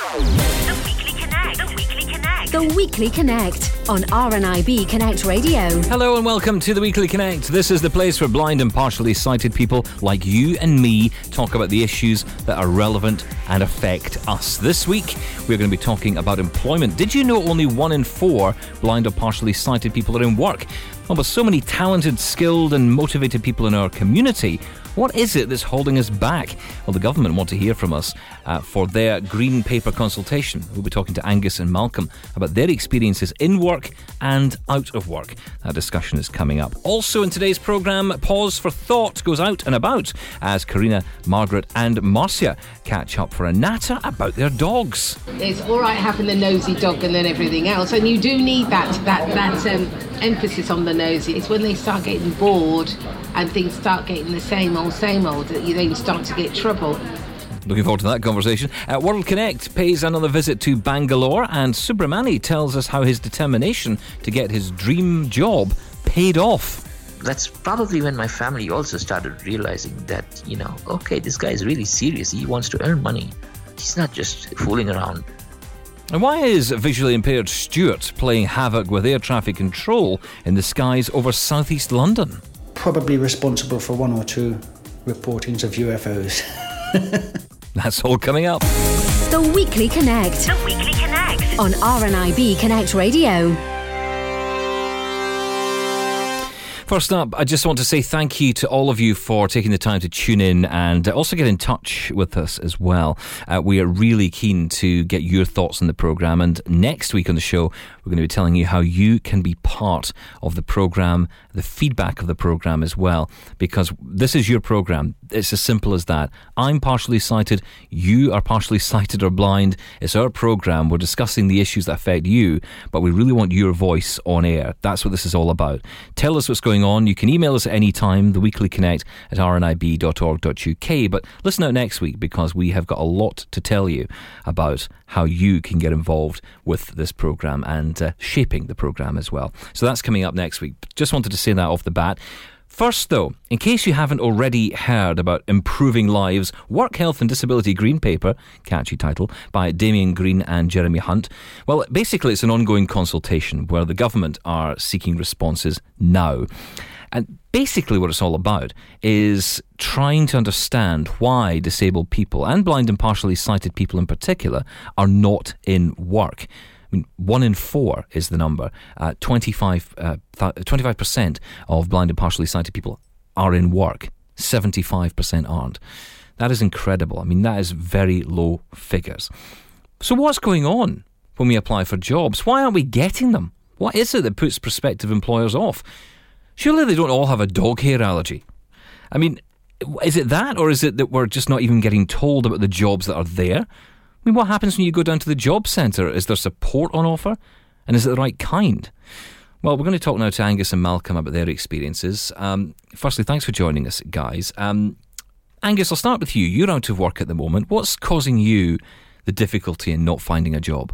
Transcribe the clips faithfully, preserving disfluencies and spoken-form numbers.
The Weekly Connect. The Weekly Connect. The Weekly Connect on R N I B Connect Radio. Hello and welcome to The Weekly Connect. This is the place where blind and partially sighted people like you and me talk about the issues that are relevant and affect us. This week, we're going to be talking about employment. Did you know only one in four blind or partially sighted people are in work? Well, with so many talented, skilled and motivated people in our community, what is it that's holding us back? Well, the government want to hear from us uh, for their Green Paper consultation. We'll be talking to Angus and Malcolm about their experiences in work and out of work. That discussion is coming up. Also in today's programme, Pause for Thought goes out and about as Karina, Margaret and Marcia catch up for a natter about their dogs. It's all right having the nosy dog and then everything else, and you do need that that that um, emphasis on the nosy. It's when they start getting bored and things start getting the same old, same old, that you then start to get trouble. Looking forward to that conversation. Uh, World Connect pays another visit to Bangalore, and Subramani tells us how his determination to get his dream job paid off. That's probably when my family also started realizing that, you know, okay, this guy is really serious. He wants to earn money. He's not just fooling around. And why is visually impaired Stuart playing havoc with air traffic control in the skies over southeast London? Probably responsible for one or two reportings of U F Os. That's all coming up. The Weekly Connect. The Weekly Connect. On R N I B Connect Radio. First up, I just want to say thank you to all of you for taking the time to tune in and also get in touch with us as well. Uh, we are really keen to get your thoughts on the programme, and next week on the show we're going to be telling you how you can be part of the programme, the feedback of the programme as well, because this is your programme. It's as simple as that. I'm partially sighted, you are partially sighted or blind. It's our programme. We're discussing the issues that affect you, but we really want your voice on air. That's what this is all about. Tell us what's going on. You can email us at any time, theweeklyconnect at r n i b dot org dot u k. But listen out next week, because we have got a lot to tell you about how you can get involved with this programme and uh, shaping the programme as well. So that's coming up next week. Just wanted to say that off the bat. First, though, in case you haven't already heard about Improving Lives, Work, Health and Disability Green Paper, catchy title, by Damien Green and Jeremy Hunt. Well, basically it's an ongoing consultation where the government are seeking responses now. And basically what it's all about is trying to understand why disabled people, and blind and partially sighted people in particular, are not in work. I mean, one in four is the number. Uh, twenty-five, uh, twenty-five percent of blind and partially sighted people are in work. seventy-five percent aren't. That is incredible. I mean, that is very low figures. So what's going on when we apply for jobs? Why aren't we getting them? What is it that puts prospective employers off? Surely they don't all have a dog hair allergy. I mean, is it that, or is it that we're just not even getting told about the jobs that are there? I mean, what happens when you go down to the job centre? Is there support on offer? And is it the right kind? Well, we're going to talk now to Angus and Malcolm about their experiences. Um, firstly, thanks for joining us, guys. Um, Angus, I'll start with you. You're out of work at the moment. What's causing you the difficulty in not finding a job?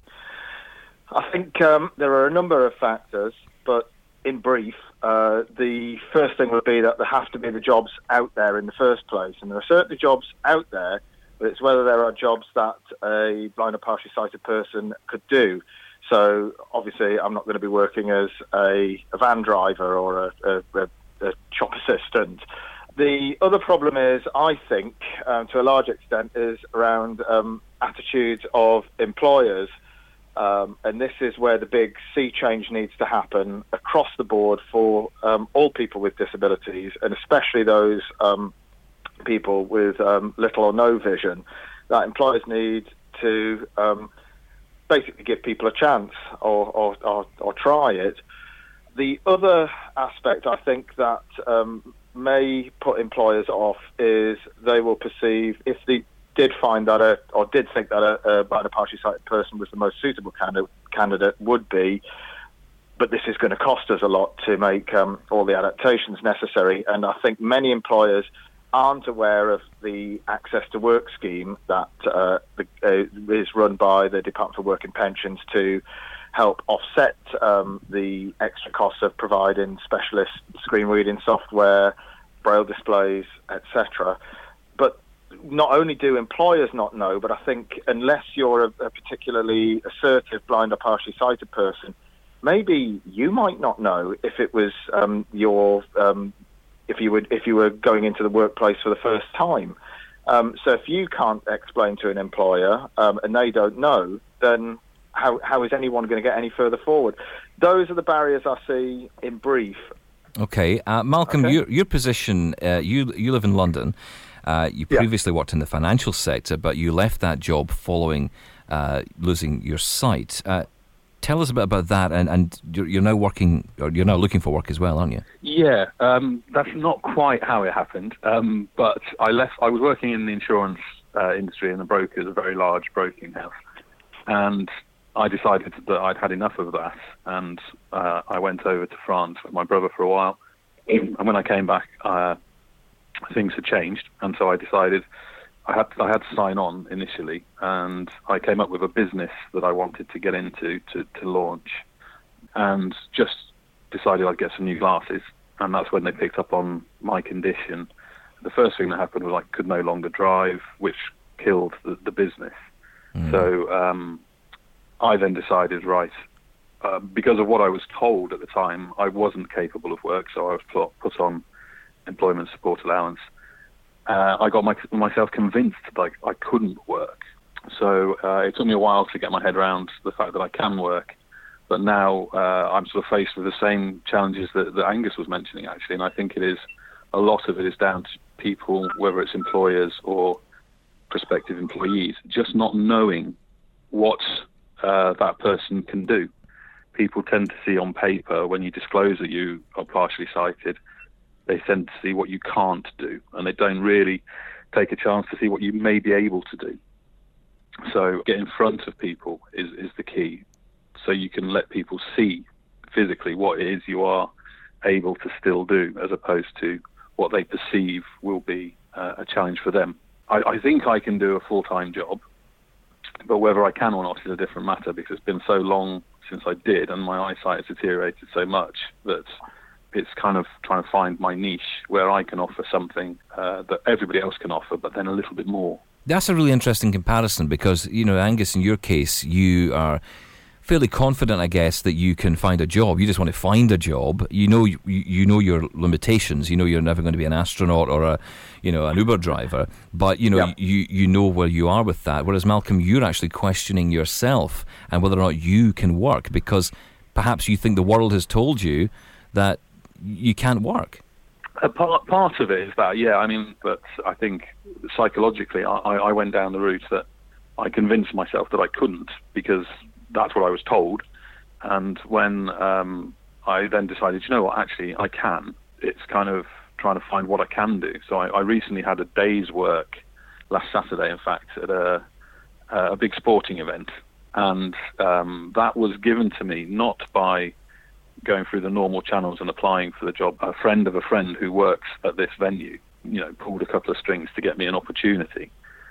I think um, there are a number of factors, but in brief, uh, the first thing would be that there have to be the jobs out there in the first place. And there are certainly jobs out there, but it's whether there are jobs that a blind or partially sighted person could do. So obviously I'm not going to be working as a, a van driver or a, a, a shop assistant. The other problem is, I think, um, to a large extent, is around um, attitudes of employers. Um, and this is where the big sea change needs to happen across the board for um, all people with disabilities, and especially those um, people with um, little or no vision. That employers need to um, basically give people a chance or, or, or, or try it. The other aspect, I think, that um, may put employers off is they will perceive, if they did find that a, or did think that a, a blind or partially sighted person was the most suitable candidate, candidate would be, but this is going to cost us a lot to make um, all the adaptations necessary. And I think many employers aren't aware of the Access to Work scheme that uh, the, uh, is run by the Department for Work and Pensions to help offset um, the extra costs of providing specialist screen reading software, braille displays, et cetera. But not only do employers not know, but I think unless you're a, a particularly assertive, blind or partially sighted person, maybe you might not know if it was um, your um, if you would if you were going into the workplace for the first time. Um, so if you can't explain to an employer um, and they don't know, then how how is anyone going to get any further forward? Those are the barriers I see in brief. Okay, uh, Malcolm, Okay. your your position. Uh, you you live in London. Uh, you Yeah. previously worked in the financial sector, but you left that job following uh, losing your sight. Uh, tell us a bit about that, and, and you're, you're now working, or you're now looking for work as well, aren't you? Yeah, um, that's not quite how it happened. Um, but I left. I was working in the insurance uh, industry in a broker, a very large broking house, and I decided that I'd had enough of that, and uh, I went over to France with my brother for a while. And when I came back, uh, things had changed, and so I decided I had I had to sign on initially, and I came up with a business that I wanted to get into to, to launch, and just decided I'd get some new glasses, and that's when they picked up on my condition. The first thing that happened was I could no longer drive, which killed the, the business. Mm. So um, I then decided, right, uh, because of what I was told at the time, I wasn't capable of work, so I was put, put on employment support allowance. Uh, I got my, myself convinced that I, I couldn't work. So uh, it took me a while to get my head around the fact that I can work. But now uh, I'm sort of faced with the same challenges that, that Angus was mentioning, actually. And I think it is, a lot of it is down to people, whether it's employers or prospective employees, just not knowing what uh, that person can do. People tend to see on paper, when you disclose that you are partially sighted, they tend to see what you can't do, and they don't really take a chance to see what you may be able to do. So get in front of people is, is the key, so you can let people see physically what it is you are able to still do, as opposed to what they perceive will be uh, a challenge for them. I, I think I can do a full-time job, but whether I can or not is a different matter, because it's been so long since I did, and my eyesight has deteriorated so much that it's kind of trying to find my niche where I can offer something uh, that everybody else can offer, but then a little bit more. That's a really interesting comparison because, you know, Angus, in your case, you are fairly confident, I guess, that you can find a job. You just want to find a job. You know, you, you know your limitations. You know you're never going to be an astronaut or a, you know, an Uber driver. But you know, yeah. you you know where you are with that. Whereas Malcolm, you're actually questioning yourself and whether or not you can work, because perhaps you think the world has told you that you can't work. A part, part of it is that, yeah, I mean, but I think psychologically I, I went down the route that I convinced myself that I couldn't, because that's what I was told. And when um, I then decided, you know what, actually I can, it's kind of trying to find what I can do. So I, I recently had a day's work, last Saturday in fact, at a, a big sporting event. And um, that was given to me not by going through the normal channels and applying for the job. A friend of a friend who works at this venue, you know, pulled a couple of strings to get me an opportunity.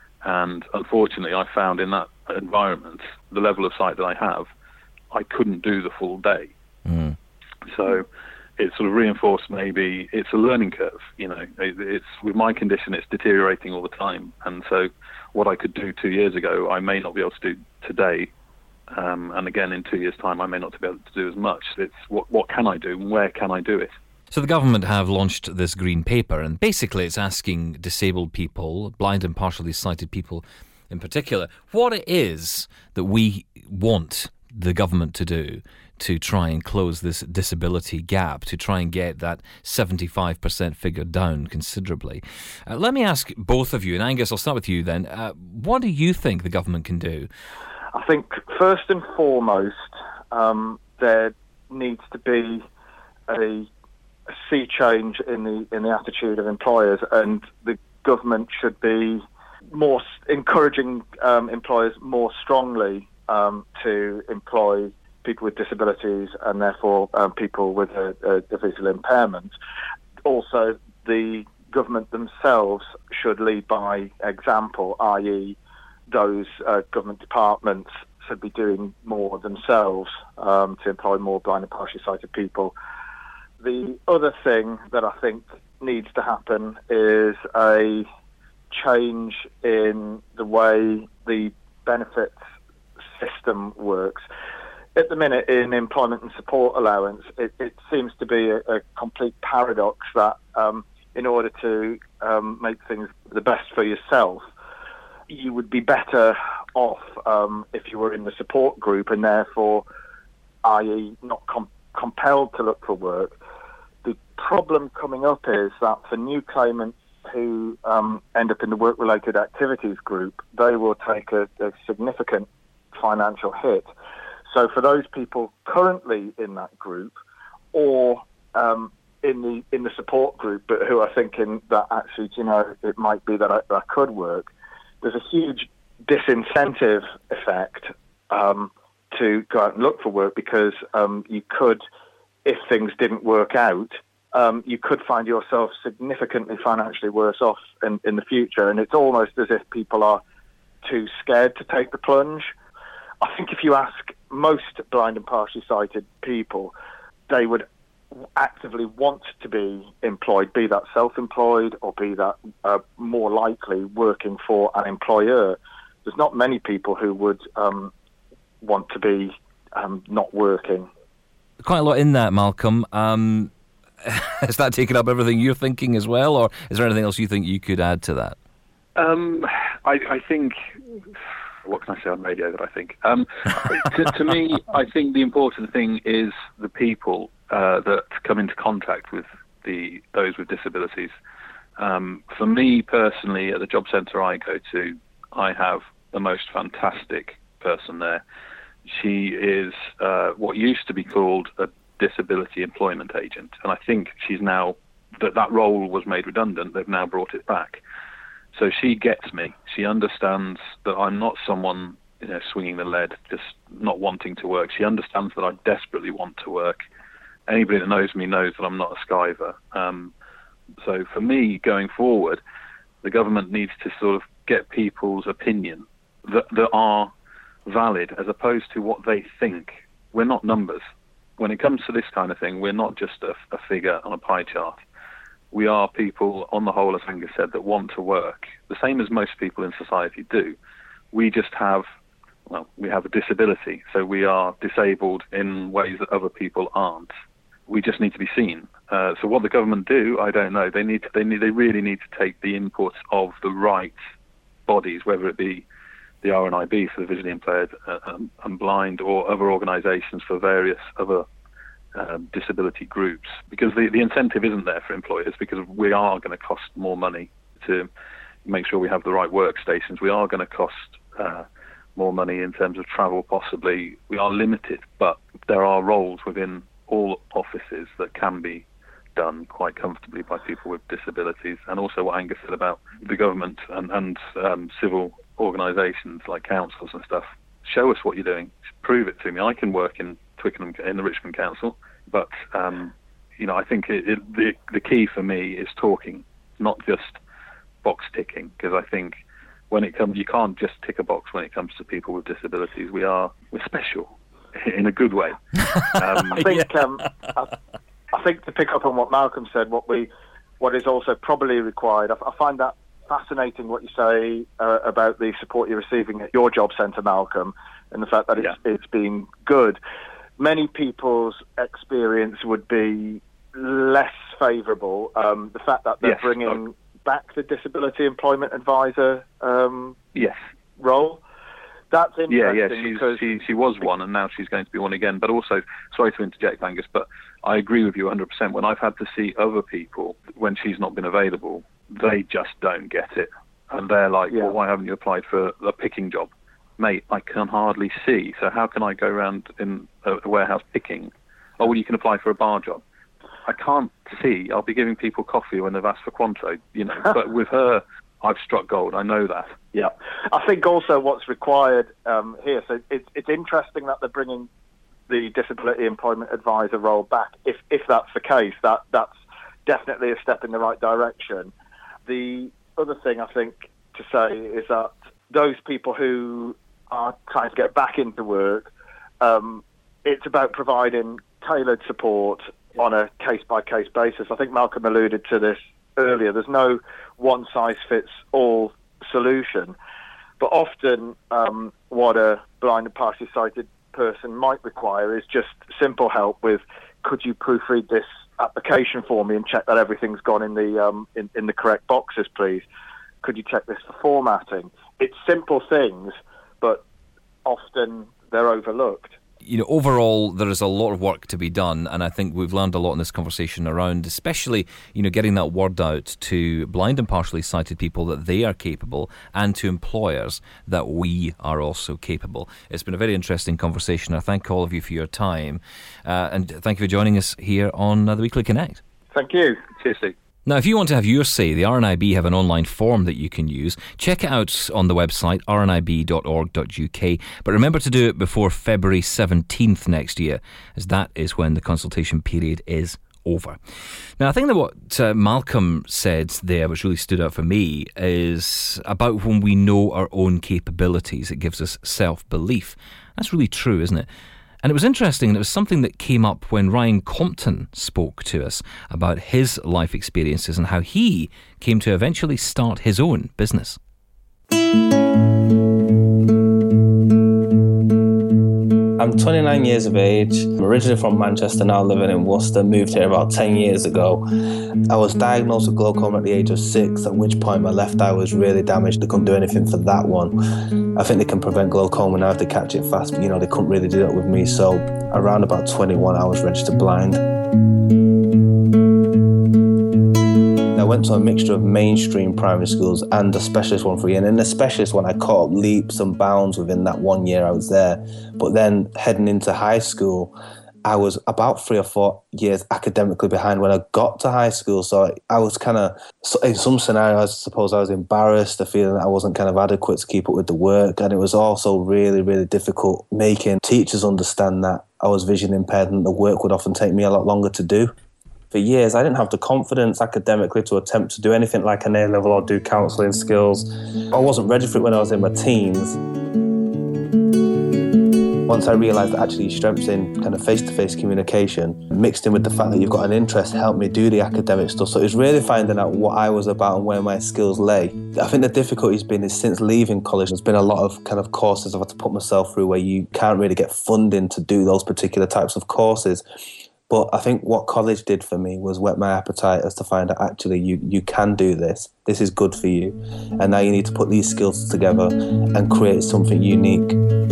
And unfortunately, I found in that environment, the level of sight that I have, I couldn't do the full day. Mm. So it sort of reinforced maybe it's a learning curve. You know, it, it's with my condition, it's deteriorating all the time. And so what I could do two years ago, I may not be able to do today. Um, and again, in two years' time, I may not be able to do as much. It's what, what can I do and where can I do it? So the government have launched this green paper, and basically it's asking disabled people, blind and partially sighted people in particular, what it is that we want the government to do to try and close this disability gap, to try and get that seventy-five percent figure down considerably. Uh, let me ask both of you, and Angus, I'll start with you then. Uh, what do you think the government can do? I think first and foremost, um, there needs to be a, a sea change in the in the attitude of employers, and the government should be more encouraging um, employers more strongly um, to employ people with disabilities and therefore um, people with a, a, a visual impairment. Also, the government themselves should lead by example, that is, those uh, government departments should be doing more themselves um, to employ more blind and partially sighted people. The other thing that I think needs to happen is a change in the way the benefits system works. At the minute, in employment and support allowance, it, it seems to be a, a complete paradox that um, in order to um, make things the best for yourself, you would be better off um, if you were in the support group and therefore, that is not com- compelled to look for work. The problem coming up is that for new claimants who um, end up in the work-related activities group, they will take a, a significant financial hit. So for those people currently in that group, or um, in the in the support group, but who are thinking that actually, you know, it might be that I, that I could work, there's a huge disincentive effect um, to go out and look for work, because um, you could, if things didn't work out, um, you could find yourself significantly financially worse off in, in the future. And it's almost as if people are too scared to take the plunge. I think if you ask most blind and partially sighted people, they would actively want to be employed, be that self-employed or be that uh, more likely working for an employer. There's not many people who would um, want to be um, not working. Quite a lot in that, Malcolm. Um, has that taken up everything you're thinking as well, or is there anything else you think you could add to that? Um, I, I think... What can I say on radio that I think? Um, to, to me, I think the important thing is the people uh, that come into contact with the those with disabilities. Um, for me personally, at the job centre I go to, I have the most fantastic person there. She is uh, what used to be called a disability employment agent, and I think she's now that that role was made redundant. They've now brought it back. So she gets me. She understands that I'm not someone, you know, swinging the lead, just not wanting to work. She understands that I desperately want to work. Anybody that knows me knows that I'm not a skiver. Um, so for me, going forward, the government needs to sort of get people's opinion that, that are valid, as opposed to what they think. We're not numbers. When it comes to this kind of thing, we're not just a, a figure on a pie chart. We are people, on the whole, as Angus said, that want to work, the same as most people in society do. We just have, well, we have a disability, so we are disabled in ways that other people aren't. We just need to be seen. Uh, so what the government do, I don't know. They need, to, they need, they really need to take the input of the right bodies, whether it be the R N I B for the visually impaired uh, um, and blind, or other organisations for various other Um, disability groups, because the, the incentive isn't there for employers, because we are going to cost more money to make sure we have the right workstations. We are going to cost uh, more money in terms of travel, possibly. We are limited, but there are roles within all offices that can be done quite comfortably by people with disabilities. And also what Angus said about the government and, and um, civil organisations like councils and stuff. Show us what you're doing. Prove it to me. I can work in Twickenham, in the Richmond Council, but um, you know, I think it, it, the the key for me is talking, not just box ticking. Because I think when it comes, you can't just tick a box when it comes to people with disabilities. We are we're special in a good way. Um, I think um, I, I think to pick up on what Malcolm said, what we what is also probably required. I, I find that fascinating what you say uh, about the support you're receiving at your job centre, Malcolm, and the fact that it's, yeah. it's been good. Many people's experience would be less favourable. Um, the fact that they're yes. bringing oh. back the Disability Employment Advisor um, yes. role. That's interesting. Yeah, yeah, she's, because she she was one, and now she's going to be one again. But also, sorry to interject, Angus, but I agree with you one hundred percent. When I've had to see other people, when she's not been available, they just don't get it. And they're like, yeah. well, why haven't you applied for a picking job? Mate, I can hardly see, so how can I go around in a warehouse picking? Oh, well, you can apply for a bar job. I can't see. I'll be giving people coffee when they've asked for Cointreau, you know. But with her, I've struck gold. I know that. Yeah. I think also what's required um, here, so it's, it's interesting that they're bringing the Disability Employment Advisor role back. If if that's the case, that that's definitely a step in the right direction. The other thing I think to say is that those people who are trying to get back into work, um, it's about providing tailored support on a case-by-case basis. I think Malcolm alluded to this earlier, there's no one-size-fits-all solution. But often um, what a blind and partially sighted person might require is just simple help with, could you proofread this application for me and check that everything's gone in the um, in, in the correct boxes, please? Could you check this for formatting? It's simple things, but often they're overlooked. You know, overall, there is a lot of work to be done, and I think we've learned a lot in this conversation around, especially, you know, getting that word out to blind and partially sighted people that they are capable, and to employers that we are also capable. It's been a very interesting conversation. I thank all of you for your time, uh, and thank you for joining us here on uh, the Weekly Connect. Thank you. Cheers, Steve. Now, if you want to have your say, the R N I B have an online form that you can use. Check it out on the website, r n i b dot org dot u k. But remember to do it before February seventeenth next year, as that is when the consultation period is over. Now, I think that what uh, Malcolm said there, which really stood out for me, is about when we know our own capabilities, it gives us self-belief. That's really true, isn't it? And it was interesting, and it was something that came up when Ryan Compton spoke to us about his life experiences and how he came to eventually start his own business. I'm twenty-nine years of age. I'm originally from Manchester, now living in Worcester. Moved here about ten years ago. I was diagnosed with glaucoma at the age of six, at which point my left eye was really damaged. They couldn't do anything for that one. I think they can prevent glaucoma now if they catch it fast, but you know, they couldn't really do that with me. So around about twenty-one, I was registered blind. I went to a mixture of mainstream primary schools and a specialist one for a year. And in the specialist one, I caught up leaps and bounds within that one year I was there. But then heading into high school, I was about three or four years academically behind when I got to high school. So I was kind of, in some scenarios, I suppose I was embarrassed, the feeling that I wasn't kind of adequate to keep up with the work. And it was also really, really difficult making teachers understand that I was vision impaired and the work would often take me a lot longer to do. For years, I didn't have the confidence academically to attempt to do anything like an A-level or do counselling skills. I wasn't ready for it when I was in my teens. Once I realised that actually strengths in kind of face-to-face communication, mixed in with the fact that you've got an interest, helped me do the academic stuff. So it was really finding out what I was about and where my skills lay. I think the difficulty's been is since leaving college, there's been a lot of kind of courses I've had to put myself through where you can't really get funding to do those particular types of courses. But I think what college did for me was whet my appetite as to find out actually you, you can do this. This is good for you. And now you need to put these skills together and create something unique.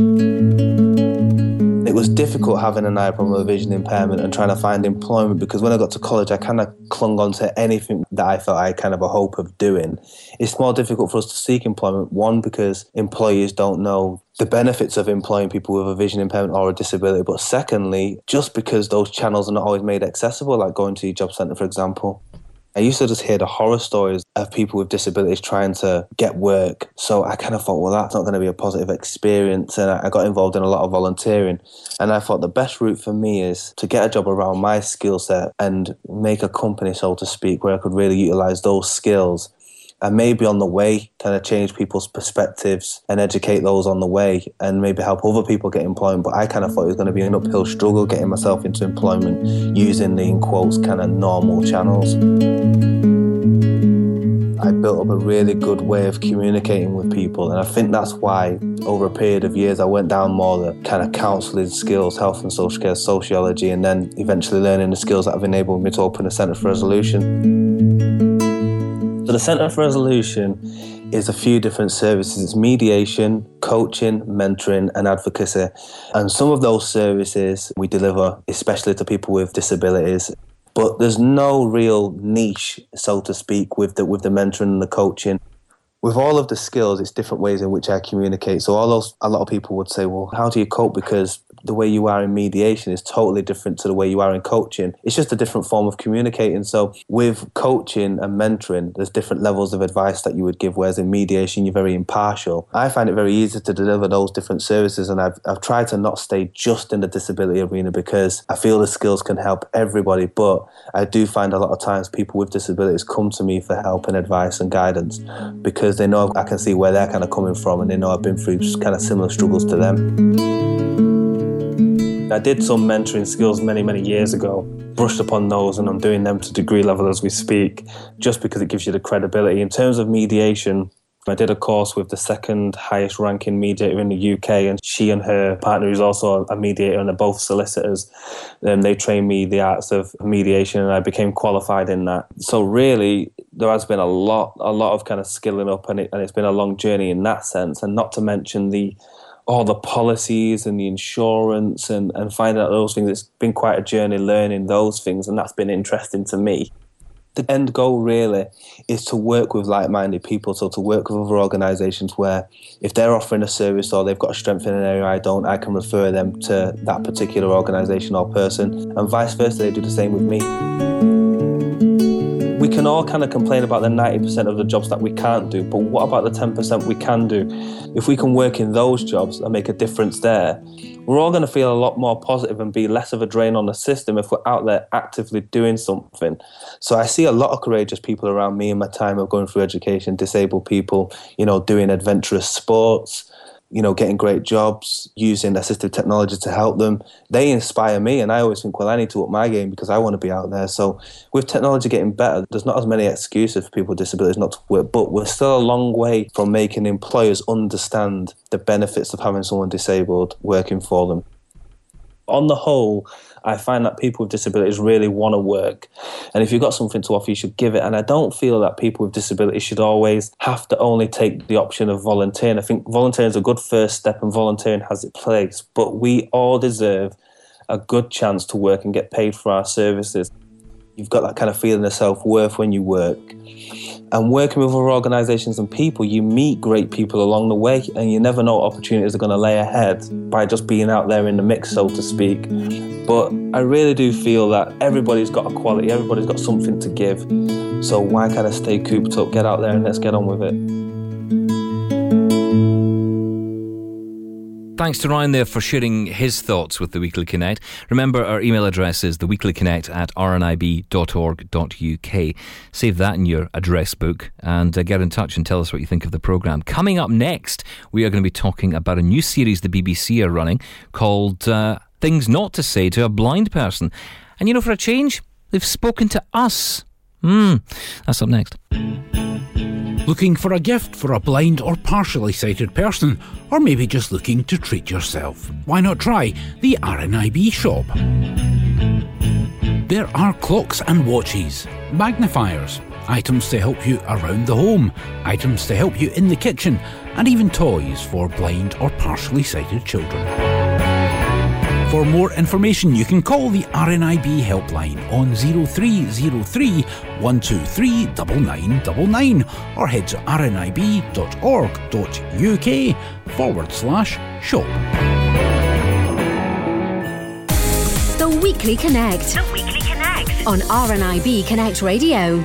It was difficult having an eye problem with vision impairment and trying to find employment because when I got to college, I kind of clung on to anything that I felt I had kind of a hope of doing. It's more difficult for us to seek employment, one, because employers don't know the benefits of employing people with a vision impairment or a disability, but secondly, just because those channels are not always made accessible, like going to your job centre, for example. I used to just hear the horror stories of people with disabilities trying to get work. So I kind of thought, well, that's not going to be a positive experience. And I got involved in a lot of volunteering. And I thought the best route for me is to get a job around my skill set and make a company, so to speak, where I could really utilise those skills. And maybe on the way, kind of change people's perspectives and educate those on the way and maybe help other people get employment. But I kind of thought it was going to be an uphill struggle getting myself into employment using the, in quotes, kind of normal channels. I built up a really good way of communicating with people. And I think that's why over a period of years, I went down more the kind of counselling skills, health and social care, sociology, and then eventually learning the skills that have enabled me to open a Centre for Resolution. So the Centre for Resolution is a few different services. It's mediation, coaching, mentoring and advocacy. And some of those services we deliver especially to people with disabilities. But there's no real niche, so to speak, with the, with the mentoring and the coaching. With all of the skills, it's different ways in which I communicate. So although a lot of people would say, well, how do you cope? Because the way you are in mediation is totally different to the way you are in coaching. It's just a different form of communicating. So with coaching and mentoring, there's different levels of advice that you would give, whereas in mediation, you're very impartial. I find it very easy to deliver those different services, and I've, I've tried to not stay just in the disability arena because I feel the skills can help everybody, but I do find a lot of times people with disabilities come to me for help and advice and guidance because they know I can see where they're kind of coming from and they know I've been through kind of similar struggles to them. I did some mentoring skills many, many years ago, brushed upon those, and I'm doing them to degree level as we speak, just because it gives you the credibility. In terms of mediation, I did a course with the second highest ranking mediator in the U K, and she and her partner, who's also a mediator, and they're both solicitors, and they trained me the arts of mediation, and I became qualified in that. So really, there has been a lot, a lot of kind of skilling up, and, it, and it's been a long journey in that sense, and not to mention the all the policies and the insurance and, and finding out those things. It's been quite a journey learning those things, and that's been interesting to me. The end goal really is to work with like-minded people, so to work with other organisations where if they're offering a service or they've got a strength in an area I don't, I can refer them to that particular organisation or person, and vice versa, they do the same with me. We can all kind of complain about the ninety percent of the jobs that we can't do, but what about the ten percent we can do? If we can work in those jobs and make a difference there, we're all going to feel a lot more positive and be less of a drain on the system if we're out there actively doing something. So I see a lot of courageous people around me in my time of going through education, disabled people, you know, doing adventurous sports, you know, getting great jobs, using assistive technology to help them. They inspire me, and I always think, well, I need to up my game because I want to be out there. So with technology getting better, there's not as many excuses for people with disabilities not to work, but we're still a long way from making employers understand the benefits of having someone disabled working for them. On the whole, I find that people with disabilities really want to work. And if you've got something to offer, you should give it. And I don't feel that people with disabilities should always have to only take the option of volunteering. I think volunteering is a good first step, and volunteering has its place. But we all deserve a good chance to work and get paid for our services. You've got that kind of feeling of self-worth when you work. And working with other organisations and people, you meet great people along the way, and you never know what opportunities are going to lay ahead by just being out there in the mix, so to speak. But I really do feel that everybody's got a quality, everybody's got something to give. So why kind of stay cooped up, get out there and let's get on with it. Thanks to Ryan there for sharing his thoughts with The Weekly Connect. Remember, our email address is theweeklyconnect at r n i b dot org dot u k. Save that in your address book and uh, get in touch and tell us what you think of the programme. Coming up next, we are going to be talking about a new series the B B C are running called uh, Things Not to Say to a Blind Person. And you know, for a change, they've spoken to us. Hmm, that's up next. Looking for a gift for a blind or partially sighted person, or maybe just looking to treat yourself? Why not try the R N I B shop? There are clocks and watches, magnifiers, items to help you around the home, items to help you in the kitchen, and even toys for blind or partially sighted children. For more information, you can call the R N I B helpline on zero three zero three, one two three, nine nine nine nine or head to rnib dot org dot u k forward slash shop. The Weekly Connect. The Weekly Connect. On R N I B Connect Radio.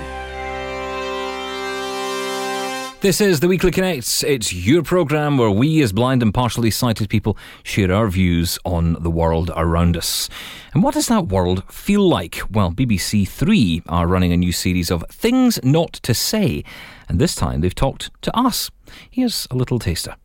This is The Weekly Connect. It's your programme where we, as blind and partially sighted people, share our views on the world around us. And what does that world feel like? Well, B B C Three are running a new series of Things Not to Say. And this time they've talked to us. Here's a little taster.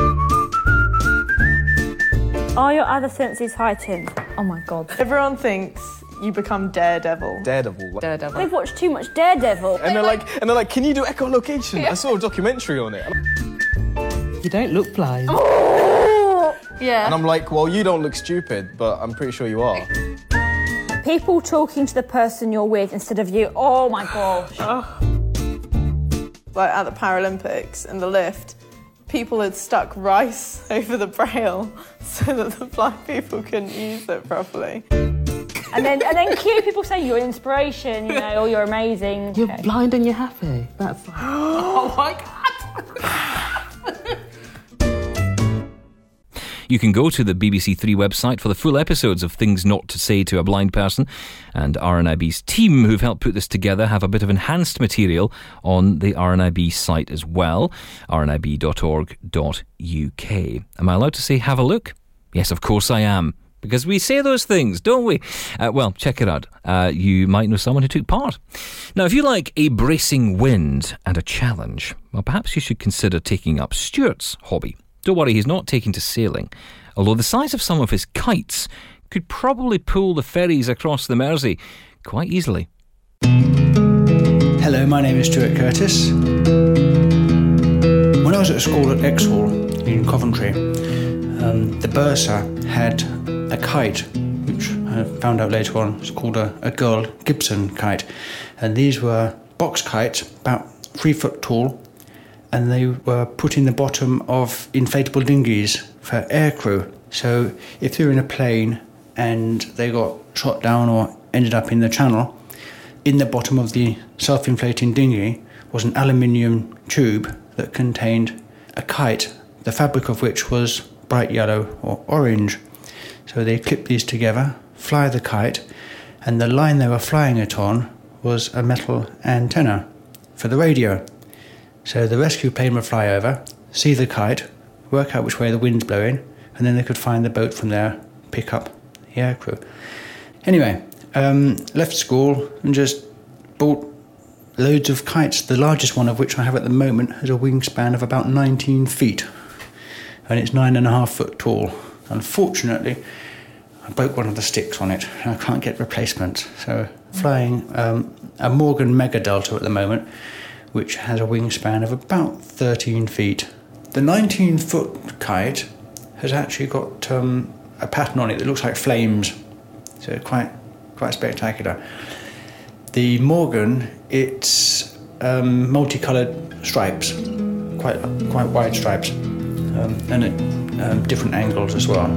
Are your other senses heightened? Oh my God. Everyone thinks you become Daredevil. Daredevil. Daredevil. They've watched too much Daredevil. And they're like, and they're like, can you do echolocation? Yeah. I saw a documentary on it. You don't look blind. Oh! Yeah. And I'm like, well, you don't look stupid, but I'm pretty sure you are. People talking to the person you're with instead of you. Oh my gosh. Oh. Like at the Paralympics in the lift, people had stuck rice over the braille so that the blind people couldn't use it properly. And then, and then cute people say you're an inspiration, you know, or you're amazing. You're okay. blind and you're happy. That's fine. Oh my God. You can go to the B B C Three website for the full episodes of Things Not to Say to a Blind Person. And R N I B's team who've helped put this together have a bit of enhanced material on the R N I B site as well, r n i b dot org dot u k. Am I allowed to say have a look? Yes, of course I am. Because we say those things, don't we? Uh, well, check it out. Uh, you might know someone who took part. Now, if you like a bracing wind and a challenge, well, perhaps you should consider taking up Stuart's hobby. Don't worry, he's not taking to sailing, although the size of some of his kites could probably pull the ferries across the Mersey quite easily. Hello, my name is Stuart Curtis. When I was at school at Exhall in Coventry, um, the bursar had a kite, which I found out later on was called a, a Girl Gibson kite. And these were box kites, about three foot tall, and they were put in the bottom of inflatable dinghies for aircrew. So if they were in a plane and they got shot down or ended up in the channel, in the bottom of the self-inflating dinghy was an aluminium tube that contained a kite, the fabric of which was bright yellow or orange. So they clipped these together, fly the kite, and the line they were flying it on was a metal antenna for the radio. So the rescue plane would fly over, see the kite, work out which way the wind's blowing, and then they could find the boat from there, pick up the aircrew. Anyway, um, left school and just bought loads of kites, the largest one of which I have at the moment has a wingspan of about nineteen feet, and it's nine and a half foot tall. Unfortunately, I broke one of the sticks on it, and I can't get replacements. So flying um, a Morgan Mega Delta at the moment, which has a wingspan of about thirteen feet. The nineteen foot kite has actually got um, a pattern on it that looks like flames, so quite quite spectacular. The Morgan, it's um, multicoloured stripes, quite quite wide stripes, um, and at um, different angles as well.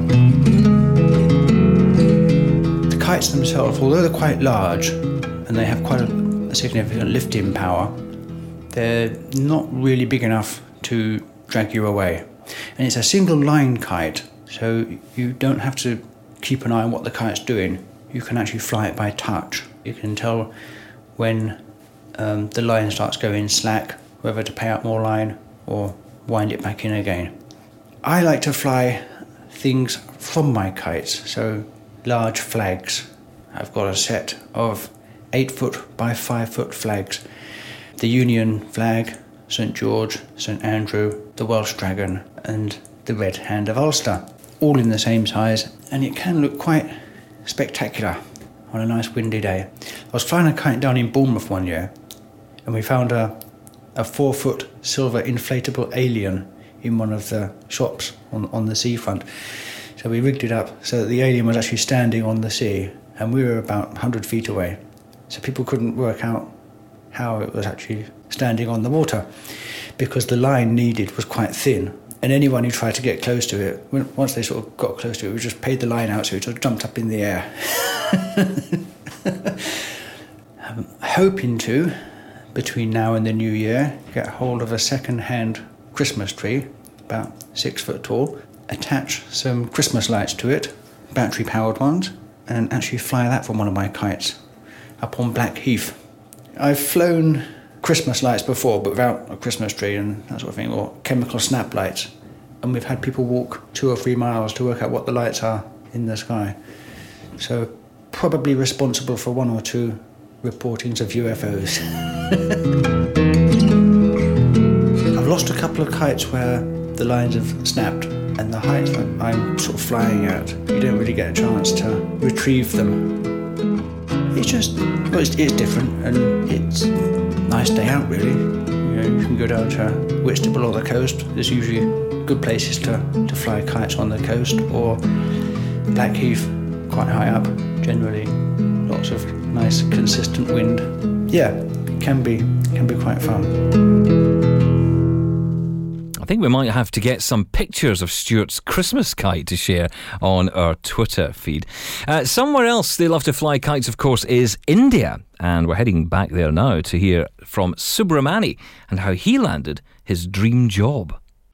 The kites themselves, although they're quite large and they have quite a, a significant lifting power, they're not really big enough to drag you away. And it's a single line kite, so you don't have to keep an eye on what the kite's doing. You can actually fly it by touch. You can tell when um, the line starts going slack, whether to pay out more line or wind it back in again. I like to fly things from my kites, so large flags. I've got a set of eight foot by five foot flags. The Union flag, Saint George, Saint Andrew, the Welsh Dragon and the Red Hand of Ulster, all in the same size, and it can look quite spectacular on a nice windy day. I was flying a kite down in Bournemouth one year and we found a, a four foot silver inflatable alien in one of the shops on, on the seafront. So we rigged it up so that the alien was actually standing on the sea and we were about one hundred feet away. So people couldn't work out how it was actually standing on the water because the line needed was quite thin. And anyone who tried to get close to it, when, once they sort of got close to it, we just paid the line out so it sort of jumped up in the air. I'm hoping to, between now and the new year, get hold of a second-hand Christmas tree, about six foot tall, attach some Christmas lights to it, battery-powered ones, and actually fly that from one of my kites up on Blackheath. I've flown Christmas lights before, but without a Christmas tree and that sort of thing, or chemical snap lights. And we've had people walk two or three miles to work out what the lights are in the sky. So probably responsible for one or two reportings of U F Os. I've lost a couple of kites where the lines have snapped, and the height that I'm sort of flying at, you don't really get a chance to retrieve them. It's just, well, it's, it's different, and it's a nice day out, really. You know, you can go down to Whitstable or the coast. There's usually good places to, to fly kites on the coast, or Blackheath, quite high up, generally lots of nice, consistent wind. Yeah, it can be, can be quite fun. I think we might have to get some pictures of Stuart's Christmas kite to share on our Twitter feed. Uh, somewhere else they love to fly kites, of course, is India. And we're heading back there now to hear from Subramani and how he landed his dream job.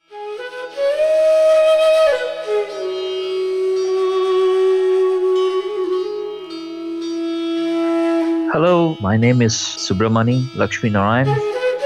Hello, my name is Subramani Lakshmi Narayan.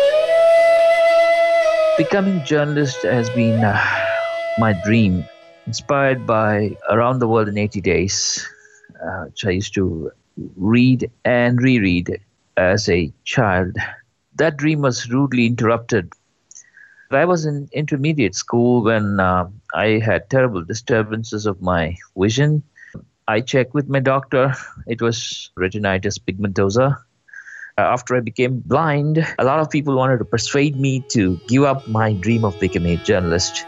Becoming journalist has been uh, my dream, inspired by Around the World in eighty days, uh, which I used to read and reread as a child. That dream was rudely interrupted. I was in intermediate school when uh, I had terrible disturbances of my vision. I checked with my doctor. It was retinitis pigmentosa. Uh, after I became blind, a lot of people wanted to persuade me to give up my dream of becoming a journalist.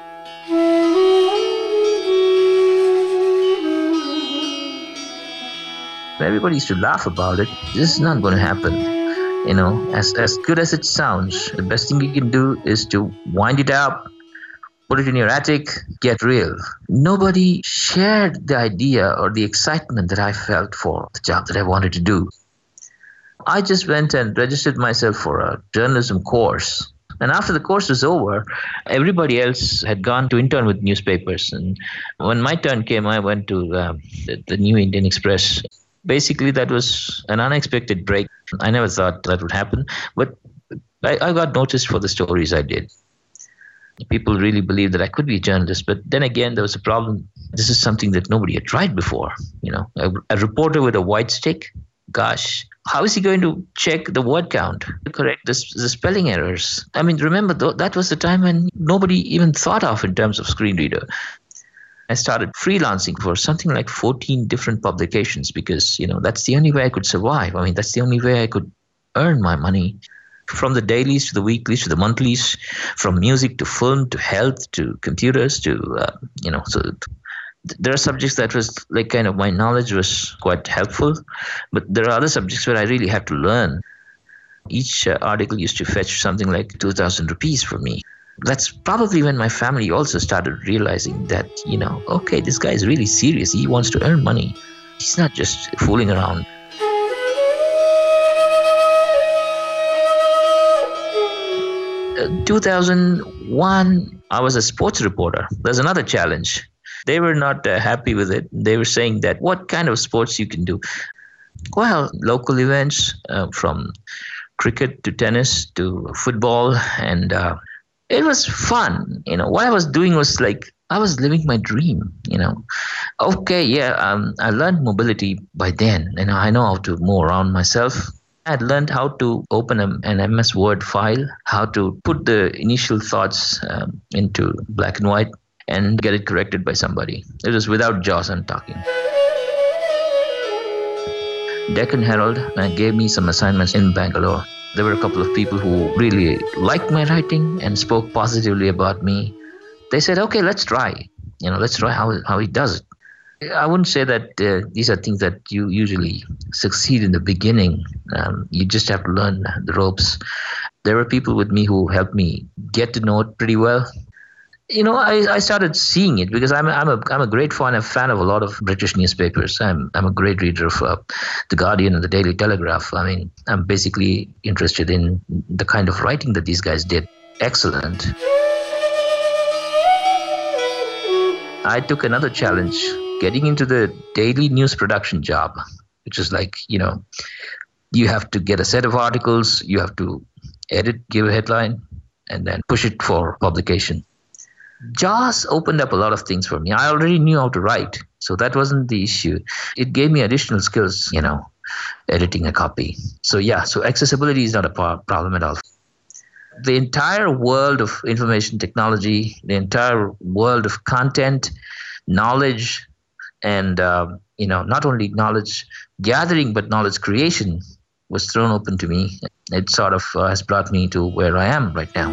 Everybody used to laugh about it. This is not going to happen. You know, as, as good as it sounds, the best thing you can do is to wind it up, put it in your attic, get real. Nobody shared the idea or the excitement that I felt for the job that I wanted to do. I just went and registered myself for a journalism course. And after the course was over, everybody else had gone to intern with newspapers. And when my turn came, I went to uh, the, the New Indian Express. Basically, that was an unexpected break. I never thought that would happen, but I, I got noticed for the stories I did. People really believed that I could be a journalist, but then again, there was a problem. This is something that nobody had tried before. You know, a, a reporter with a white stick. Gosh, how is he going to check the word count, correct the, the spelling errors? I mean, remember, though, that was the time when nobody even thought of in terms of screen reader. I started freelancing for something like fourteen different publications because, you know, that's the only way I could survive. I mean, that's the only way I could earn my money. From the dailies to the weeklies to the monthlies, from music to film to health to computers to, uh, you know, so there are subjects that was like kind of my knowledge was quite helpful, but there are other subjects where I really had to learn. Each uh, article used to fetch something like two thousand rupees for me. That's probably when my family also started realizing that, you know, okay, this guy is really serious. He wants to earn money. He's not just fooling around. Uh, two thousand one, I was a sports reporter. There's another challenge. They were not uh, happy with it. They were saying that what kind of sports you can do? Well, local events uh, from cricket to tennis to football, and uh, it was fun. You know, what I was doing was like, I was living my dream, you know. Okay, yeah, um, I learned mobility by then. You know, I know how to move around myself. I had learned how to open a, an M S Word file, how to put the initial thoughts um, into black and white and get it corrected by somebody. It was without Jaws I'm talking. Deccan Herald uh, gave me some assignments in Bangalore. There were a couple of people who really liked my writing and spoke positively about me. They said, okay, let's try. You know, let's try how, how he does it. I wouldn't say that uh, these are things that you usually succeed in the beginning. Um, you just have to learn the ropes. There were people with me who helped me get to know it pretty well. You know, I, I started seeing it because I'm a, I'm a I'm a great fan, a fan of a lot of British newspapers. I'm I'm a great reader of uh, The Guardian and The Daily Telegraph. I mean, I'm basically interested in the kind of writing that these guys did. Excellent. I took another challenge, getting into the daily news production job, which is like, you know, you have to get a set of articles, you have to edit, give a headline, and then push it for publication. Jaws opened up a lot of things for me. I already knew how to write, so that wasn't the issue. It gave me additional skills, you know, editing a copy. So yeah, so accessibility is not a problem at all. The entire world of information technology, the entire world of content, knowledge, and, uh, you know, not only knowledge gathering, but knowledge creation was thrown open to me. It sort of uh, has brought me to where I am right now.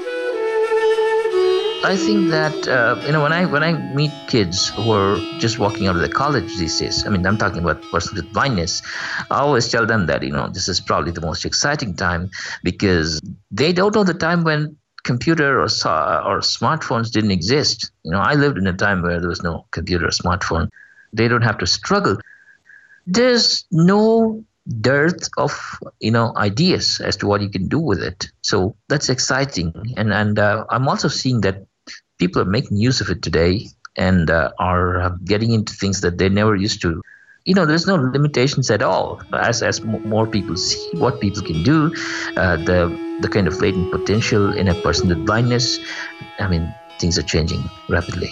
I think that, uh, you know, when I when I meet kids who are just walking out of the college these days, I mean, I'm talking about persons with blindness, I always tell them that, you know, this is probably the most exciting time because they don't know the time when computer or, or smartphones didn't exist. You know, I lived in a time where there was no computer or smartphone. They don't have to struggle. There's no dearth of, you know, ideas as to what you can do with it. So that's exciting. And, and uh, I'm also seeing that people are making use of it today and uh, are uh, getting into things that they never used to. You know, there's no limitations at all. As as m- more people see what people can do, uh, the the kind of latent potential in a person with blindness, I mean, things are changing rapidly.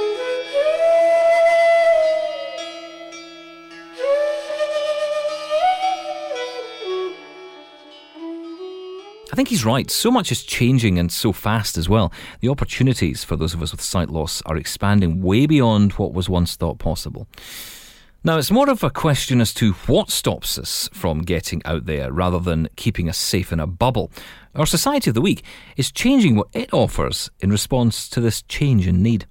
I think he's right. So much is changing and so fast as well. The opportunities for those of us with sight loss are expanding way beyond what was once thought possible. Now, it's more of a question as to what stops us from getting out there rather than keeping us safe in a bubble. Our Society of the Week is changing what it offers in response to this change in need.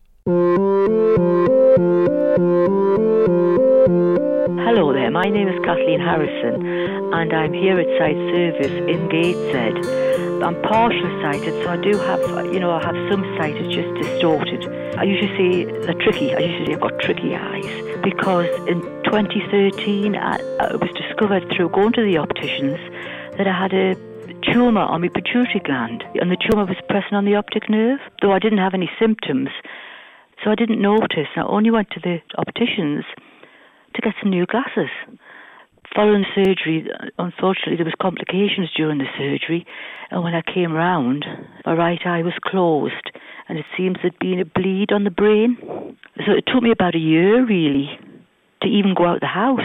Hello there, my name is Kathleen Harrison and I'm here at Sight Service in Gateshead. I'm partially sighted, so I do have, you know, I have some sight, it's just distorted. I usually see the tricky, I usually say I've got tricky eyes because in twenty thirteen I, it was discovered through going to the opticians that I had a tumour on my pituitary gland and the tumour was pressing on the optic nerve, though I didn't have any symptoms. So I didn't notice. I only went to the opticians to get some new glasses. Following surgery, unfortunately, there was complications during the surgery, and when I came round, my right eye was closed, and it seems there'd been a bleed on the brain. So it took me about a year, really, to even go out the house.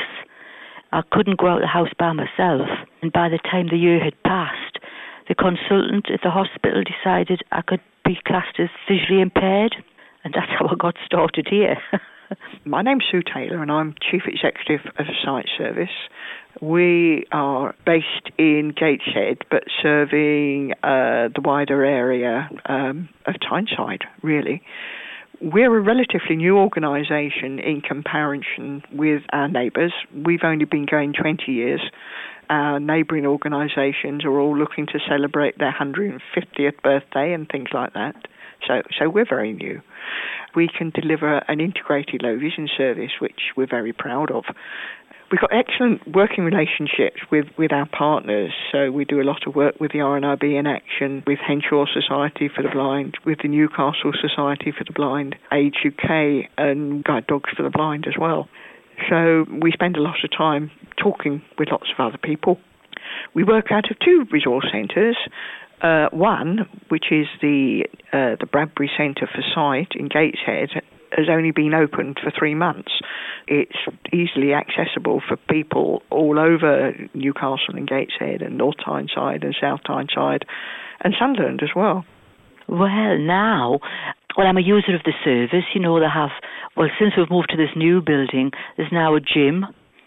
I couldn't go out the house by myself, and by the time the year had passed, the consultant at the hospital decided I could be classed as visually impaired, and that's how I got started here. My name's Sue Taylor and I'm Chief Executive of Sight Service. We are based in Gateshead but serving uh, the wider area um, of Tyneside, really. We're a relatively new organisation in comparison with our neighbours. We've only been going twenty years. Our neighbouring organisations are all looking to celebrate their one hundred fiftieth birthday and things like that. So, so we're very new. We can deliver an integrated low vision service, which we're very proud of. We've got excellent working relationships with, with our partners. So we do a lot of work with the R N I B in Action, with Henshaw Society for the Blind, with the Newcastle Society for the Blind, AIDS U K and Guide Dogs for the Blind as well. So we spend a lot of time talking with lots of other people. We work out of two resource centres. Uh, one, which is the uh, the Bradbury Centre for Sight in Gateshead, has only been opened for three months. It's easily accessible for people all over Newcastle and Gateshead and North Tyneside and South Tyneside and Sunderland as well. Well, now, well, I'm a user of the service. You know, they have, well, since we've moved to this new building, there's now a gym,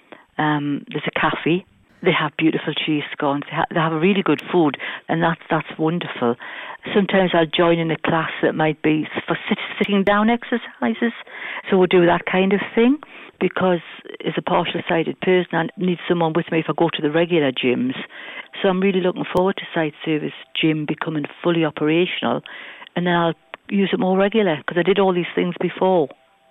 um, there's a cafe. They have beautiful cheese scones. They, ha- they have a really good food, and that's that's wonderful. Sometimes I'll join in a class that might be for sit- sitting down exercises, so we'll do that kind of thing. Because as a partially sighted person, I need someone with me if I go to the regular gyms. So I'm really looking forward to Sight Service Gym becoming fully operational, and then I'll use it more regular because I did all these things before.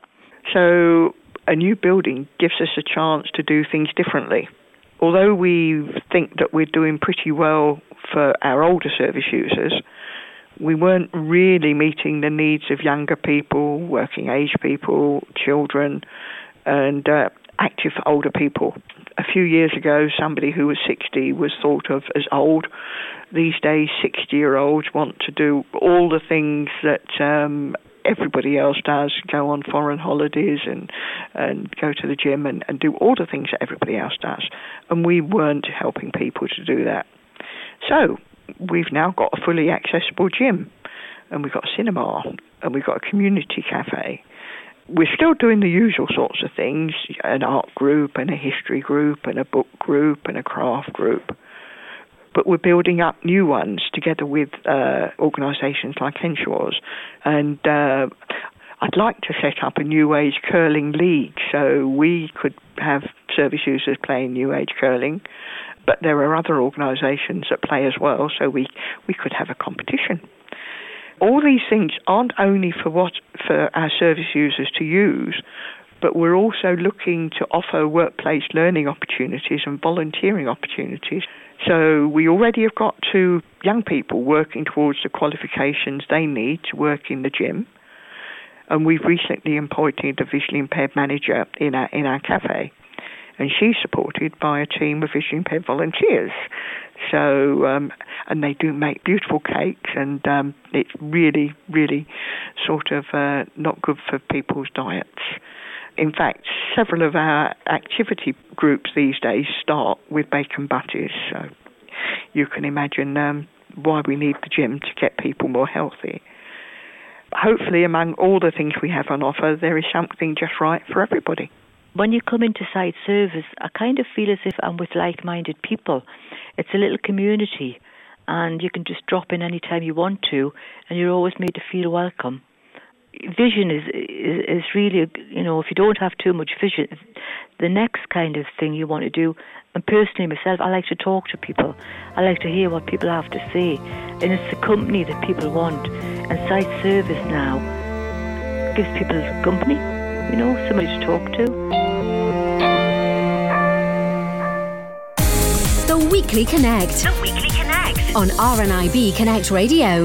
So a new building gives us a chance to do things differently. Although we think that we're doing pretty well for our older service users, we weren't really meeting the needs of younger people, working age people, children, and uh, active older people. A few years ago, somebody who was sixty was thought of as old. These days, sixty-year-olds want to do all the things that um, everybody else does, go on foreign holidays and and go to the gym and, and do all the things that everybody else does. And we weren't helping people to do that. So we've now got a fully accessible gym, and we've got a cinema, and we've got a community cafe. We're still doing the usual sorts of things, an art group and a history group and a book group and a craft group. But we're building up new ones together with uh, organisations like Henshaw's. And uh, I'd like to set up a New Age curling league so we could have service users playing New Age curling. But there are other organisations that play as well, so we, we could have a competition. All these things aren't only for what for our service users to use, but we're also looking to offer workplace learning opportunities and volunteering opportunities. So we already have got two young people working towards the qualifications they need to work in the gym. And we've recently appointed a visually impaired manager in our, in our cafe. And she's supported by a team of visually impaired volunteers. So, um, and they do make beautiful cakes, and um, it's really, really sort of uh, not good for people's diets. In fact, several of our activity groups these days start with bacon butties. So you can imagine um, why we need the gym to get people more healthy. Hopefully, among all the things we have on offer, there is something just right for everybody. when you come into site service, I kind of feel as if I'm with like-minded people. It's a little community, and you can just drop in any time you want to, and you're always made to feel welcome. Vision is, is is really, you know, if you don't have too much vision, the next kind of thing you want to do, and personally myself, I like to talk to people. I like to hear what people have to say, and it's the company that people want. And site service now gives people company, you know, somebody to talk to. The Weekly Connect. The Weekly Connect. On R N I B Connect Radio.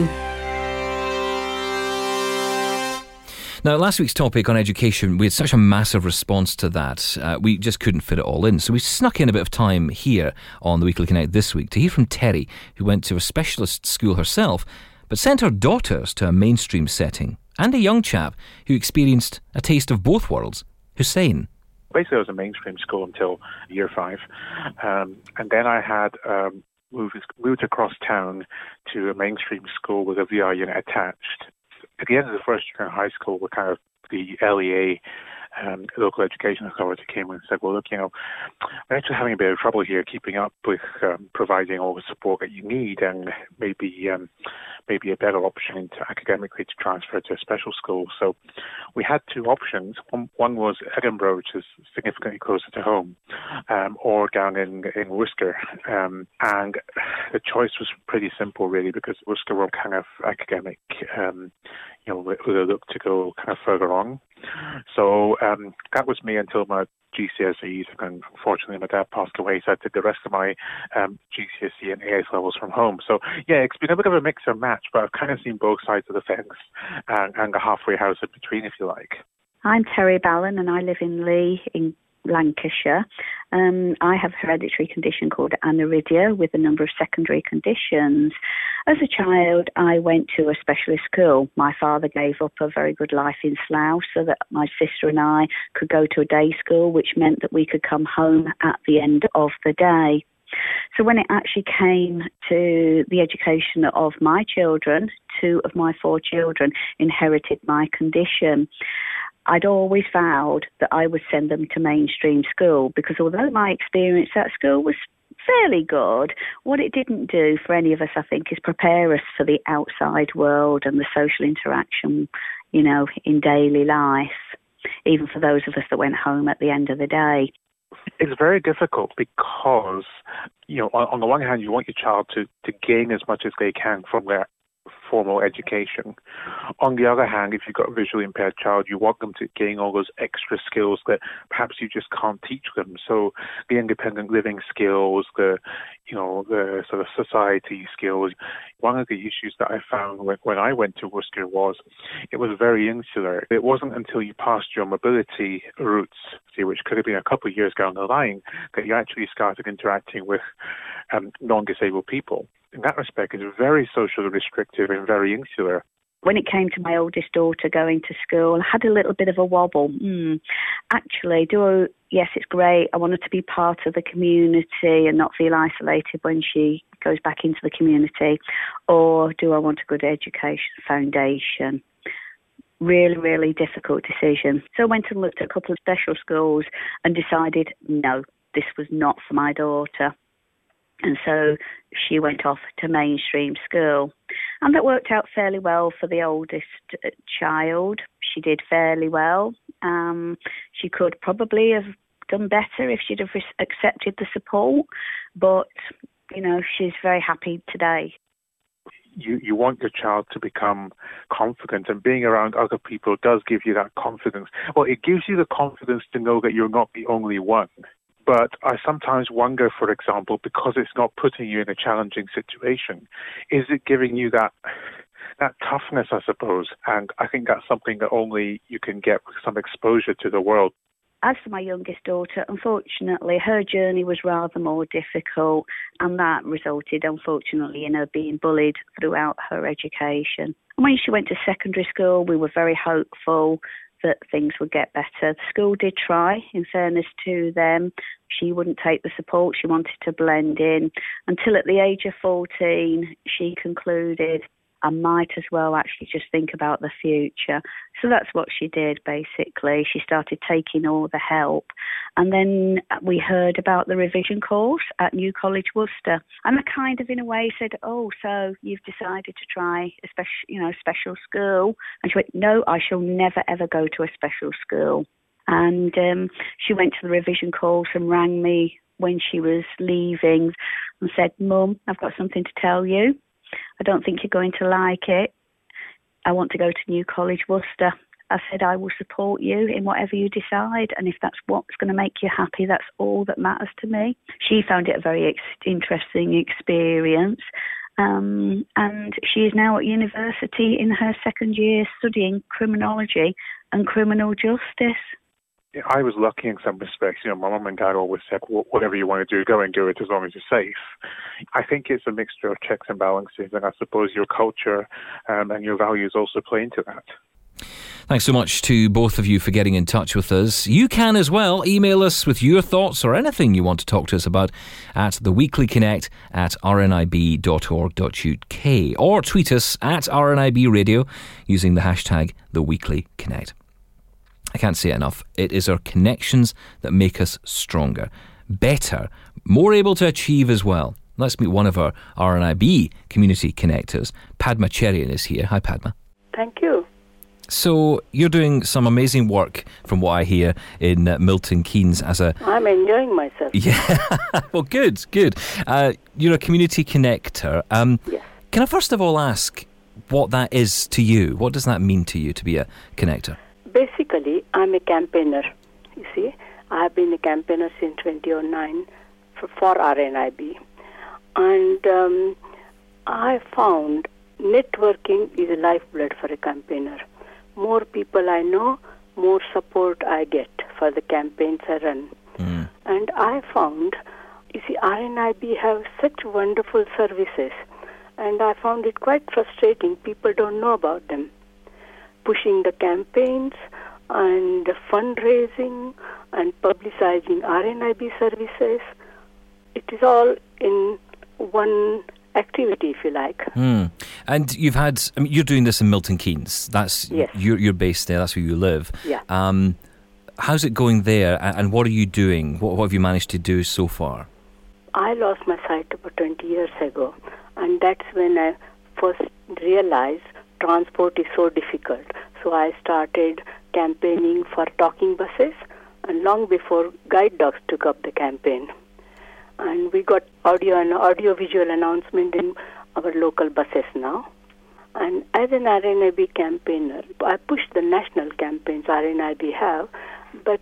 Now, last week's topic on education, we had such a massive response to that. Uh, we just couldn't fit it all in. So we snuck in a bit of time here on the Weekly Connect this week to hear from Terry, who went to a specialist school herself, but sent her daughters to a mainstream setting, and a young chap who experienced a taste of both worlds, Hussein. Basically, I was a mainstream school until year five. Um, and then I had um, moved, moved across town to a mainstream school with a V R unit attached. At the end of the first year in high school, we kind of the L E A, um, local education authority, came in and said, well, look, you know, we're actually having a bit of trouble here keeping up with um, providing all the support that you need, and maybe um, maybe a better option to academically to transfer to a special school. So we had two options. One, one was Edinburgh, which is significantly closer to home, um, or down in, in Worcester. Um, and the choice was pretty simple, really, because Worcester were kind of academic, um, you know, with a look to go kind of further on. So um, that was me until my G C S Es, and unfortunately my dad passed away, so I did the rest of my um, G C S E and A S levels from home. So yeah, it's been a bit of a mix and match, but I've kind of seen both sides of the fence and, and a halfway house in between, if you like. I'm Terry Ballon and I live in Lee in Lancashire. Um, I have a hereditary condition called aniridia with a number of secondary conditions. As a child, I went to a specialist school. My father gave up a very good life in Slough so that my sister and I could go to a day school, which meant that we could come home at the end of the day. So when it actually came to the education of my children, two of my four children inherited my condition. I'd always vowed that I would send them to mainstream school, because although my experience at school was fairly good, what it didn't do for any of us, I think, is prepare us for the outside world and the social interaction, you know, in daily life, even for those of us that went home at the end of the day. It's very difficult because, you know, on, on the one hand, you want your child to, to gain as much as they can from their formal education. On the other hand, if you've got a visually impaired child, you want them to gain all those extra skills that perhaps you just can't teach them. So the independent living skills, the, you know, the sort of society skills. One of the issues that I found when, when I went to Worcester was it was very insular. It wasn't until you passed your mobility routes, which could have been a couple of years down the line, that you actually started interacting with um, non-disabled people. In that respect, it's very socially restrictive and very insular. When it came to my oldest daughter going to school, I had a little bit of a wobble. Mm, actually, do I, yes, it's great. I want her to be part of the community and not feel isolated when she goes back into the community. Or do I want a good education foundation? Really, really difficult decision. So I went and looked at a couple of special schools and decided, no, this was not for my daughter. And so she went off to mainstream school. And that worked out fairly well for the oldest child. She did fairly well. Um, she could probably have done better if she'd have accepted the support. But, you know, she's very happy today. You, you want your child to become confident, and being around other people does give you that confidence. Well, it gives you the confidence to know that you're not the only one. But I sometimes wonder, for example, because it's not putting you in a challenging situation, is it giving you that that toughness, I suppose? And I think that's something that only you can get with some exposure to the world. As for my youngest daughter, unfortunately, her journey was rather more difficult, and that resulted, unfortunately, in her being bullied throughout her education. And when she went to secondary school, we were very hopeful that things would get better. The school did try, in fairness to them. She wouldn't take the support. She wanted to blend in until at the age of fourteen, she concluded, I might as well actually just think about the future. So that's what she did, basically. She started taking all the help. And then we heard about the revision course at New College, Worcester. And I kind of, in a way, said, oh, so you've decided to try a special, you know, special school? And she went, no, I shall never, ever go to a special school. And um, she went to the revision course and rang me when she was leaving and said, Mum, I've got something to tell you. I don't think you're going to like it. I want to go to New College, Worcester. I said, I will support you in whatever you decide. And if that's what's going to make you happy, that's all that matters to me. She found it a very ex- interesting experience. Um, and she is now at university in her second year studying criminology and criminal justice. I was lucky in some respects. You know, my mum and dad always said, whatever you want to do, go and do it as long as you're safe. I think it's a mixture of checks and balances, and I suppose your culture um, and your values also play into that. Thanks so much to both of you for getting in touch with us. You can as well email us with your thoughts or anything you want to talk to us about at theweeklyconnect at r n i b dot org dot u k or tweet us at R N I B Radio using the hashtag theweeklyconnect. I can't say it enough. It is our connections that make us stronger, better, more able to achieve as well. Let's meet one of our R N I B community connectors. Padma Cherian is here. Hi, Padma. Thank you. So you're doing some amazing work, from what I hear, in uh, Milton Keynes as a... I'm enjoying myself. Yeah. Well, good, good. Uh, you're a community connector. Um, yes. Can I first of all ask what that is to you? What does that mean to you to be a connector? Basically, I'm a campaigner. You see, I have been a campaigner since twenty oh nine for, for R N I B. And um, I found networking is a lifeblood for a campaigner. More people I know, more support I get for the campaigns I run. Mm. And I found, you see, R N I B have such wonderful services. And I found it quite frustrating. People don't know about them. Pushing the campaigns and fundraising and publicizing R N I B services. It is all in one activity, if you like. Mm. And you've had, I mean, you're doing this in Milton Keynes. That's yes. you're, you're based there, that's where you live. Yeah. Um, how's it going there, and what are you doing? What, what have you managed to do so far? I lost my sight about twenty years ago, and that's when I first realized transport is so difficult. So I started campaigning for talking buses, and long before guide dogs took up the campaign. And we got audio and audio-visual announcement in our local buses now. And as an R N I B campaigner, I push the national campaigns R N I B have, but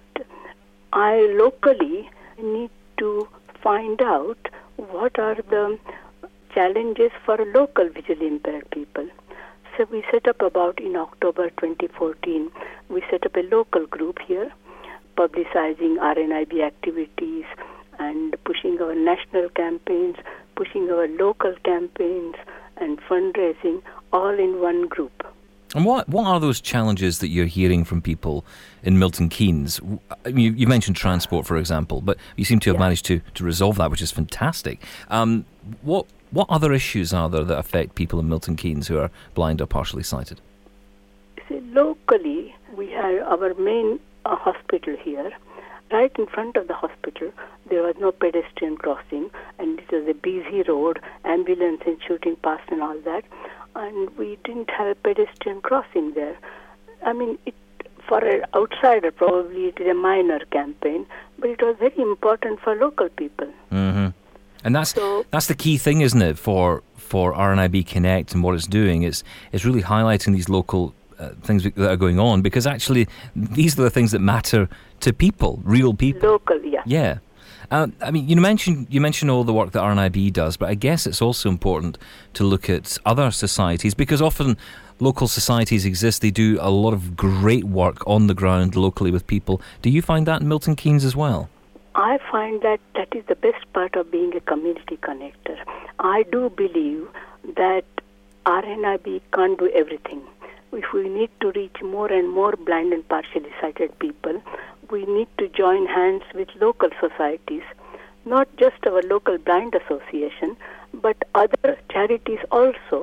I locally need to find out what are the challenges for local visually impaired people. So we set up about in October twenty fourteen, we set up a local group here, publicizing R N I B activities and pushing our national campaigns, pushing our local campaigns and fundraising all in one group. And what what are those challenges that you're hearing from people in Milton Keynes? I mean, you, you mentioned transport, for example, but you seem to have yeah. managed to, to resolve that, which is fantastic. Um, what what other issues are there that affect people in Milton Keynes who are blind or partially sighted? See, locally, we have our main uh, hospital here. Right in front of the hospital, there was no pedestrian crossing, and it was a busy road, ambulance and shooting past and all that. And we didn't have a pedestrian crossing there. I mean, it, for an outsider, probably it is a minor campaign, but it was very important for local people. Mm-hmm. And that's so, that's the key thing, isn't it, for for R N I B Connect and what it's doing? It's it's really highlighting these local uh, things that are going on, because actually these are the things that matter to people, real people. Local, yeah. Yeah. Uh, I mean, you mentioned you mentioned all the work that R N I B does, but I guess it's also important to look at other societies, because often local societies exist. They do a lot of great work on the ground locally with people. Do you find that in Milton Keynes as well? I find that that is the best part of being a community connector. I do believe that R N I B can't do everything. If we need to reach more and more blind and partially sighted people, we need to join hands with local societies, not just our local blind association, but other charities also.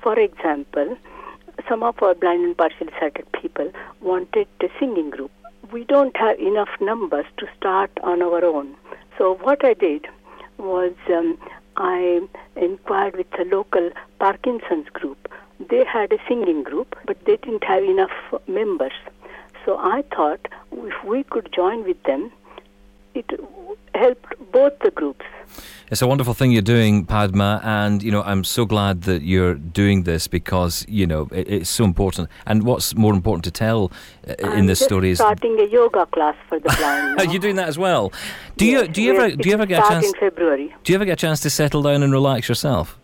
For example, some of our blind and partially sighted people wanted a singing group. We don't have enough numbers to start on our own. So what I did was um, I inquired with the local Parkinson's group. They had a singing group, but they didn't have enough members. So I thought if we could join with them, it helped both the groups. It's a wonderful thing you're doing, Padma, and you know I'm so glad that you're doing this because you know it, it's so important. And what's more important to tell uh, in I'm this just story is starting a yoga class for the blind. Are you doing that as well? Do yes, you do you ever do you ever get a chance? In February. Do you ever get a chance to settle down and relax yourself?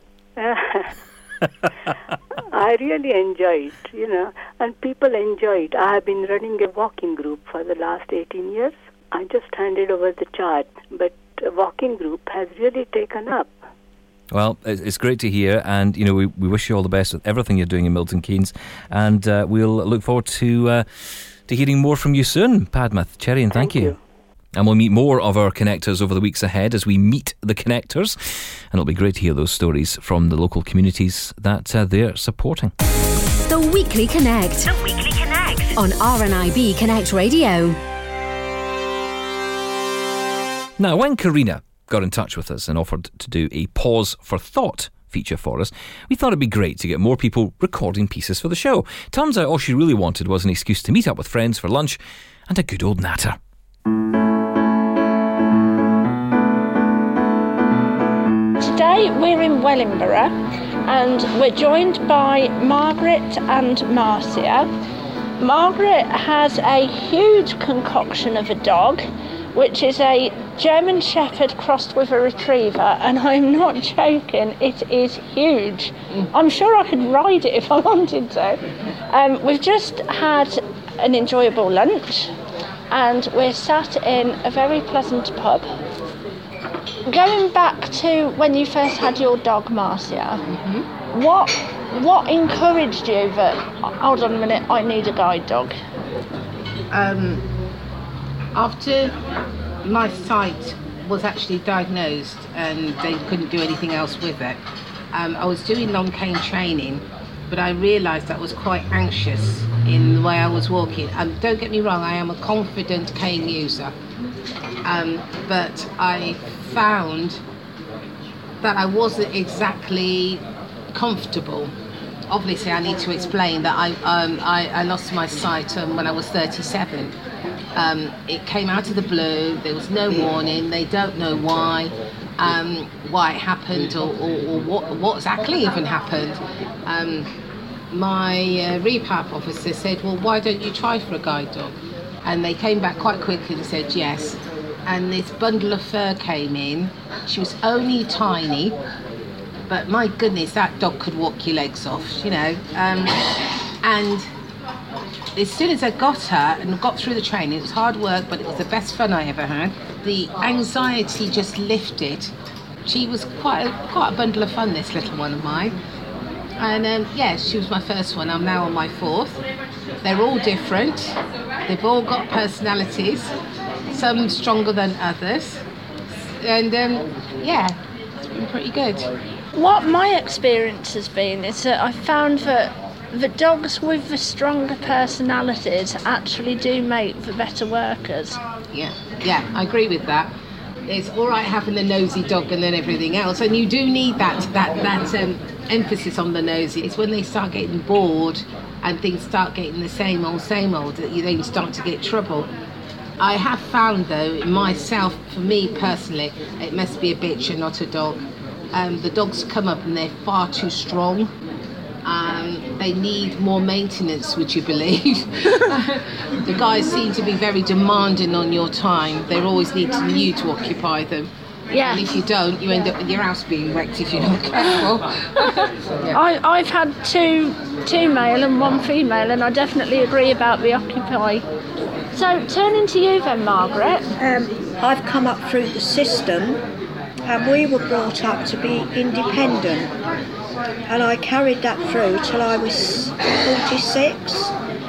I really enjoy it, you know, and people enjoy it. I have been running a walking group for the last eighteen years. I just handed over the charge, but a walking group has really taken up. Well, it's great to hear, and you know we, we wish you all the best with everything you're doing in Milton Keynes, and uh, we'll look forward to uh, to hearing more from you soon, Padma Cherry, and thank, thank you. you. And we'll meet more of our connectors over the weeks ahead as we meet the connectors, and it'll be great to hear those stories from the local communities that uh, they're supporting. The Weekly Connect. The Weekly Connect on R N I B Connect Radio. Now, when Karina got in touch with us and offered to do a Pause for Thought feature for us, we thought it'd be great to get more people recording pieces for the show. Turns out all she really wanted was an excuse to meet up with friends for lunch and a good old natter. Today we're in Wellingborough and we're joined by Margaret and Marcia. Margaret has a huge concoction of a dog, which is a German Shepherd crossed with a Retriever, and I'm not joking, it is huge. I'm sure I could ride it if I wanted to. Um, we've just had an enjoyable lunch, and we're sat in a very pleasant pub. Going back to when you first had your dog, Marcia, mm-hmm. what what encouraged you that, hold on a minute, I need a guide dog? Um, after my sight was actually diagnosed and they couldn't do anything else with it, um, I was doing long cane training, but I realised I was quite anxious in the way I was walking. Um, don't get me wrong, I am a confident cane user, um, but I found that I wasn't exactly comfortable. Obviously, I need to explain that I um, I, I lost my sight um, when I was thirty-seven. Um, it came out of the blue. There was no warning. They don't know why, um, why it happened, or, or, or what what exactly even happened. Um, my uh, rehab officer said, "Well, why don't you try for a guide dog?" And they came back quite quickly and said yes. And this bundle of fur came in. She was only tiny, but my goodness, that dog could walk your legs off, you know. Um, and as soon as I got her and got through the training, it was hard work, but it was the best fun I ever had. The anxiety just lifted. She was quite a, quite a bundle of fun, this little one of mine. And um, yes, she was my first one. I'm now on my fourth. They're all different. They've all got personalities, some stronger than others. And um, yeah, it's been pretty good. What my experience has been is that I've found that the dogs with the stronger personalities actually do make the better workers. Yeah, yeah, I agree with that. It's all right having the nosy dog and then everything else, and you do need that that that um, emphasis on the nosy. It's when they start getting bored and things start getting the same old, same old that you then start to get trouble. I have found though, myself, for me personally, it must be a bitch and not a dog. Um, the dogs come up and they're far too strong. Um, they need more maintenance, would you believe? The guys seem to be very demanding on your time. They're always needing you to occupy them. Yeah. And if you don't, you end up with your house being wrecked if you're not careful. Yeah. I, I've had two, two male and one female, and I definitely agree about the occupy. So, turning to you then, Margaret. Um, I've come up through the system, and we were brought up to be independent. And I carried that through till I was forty-six.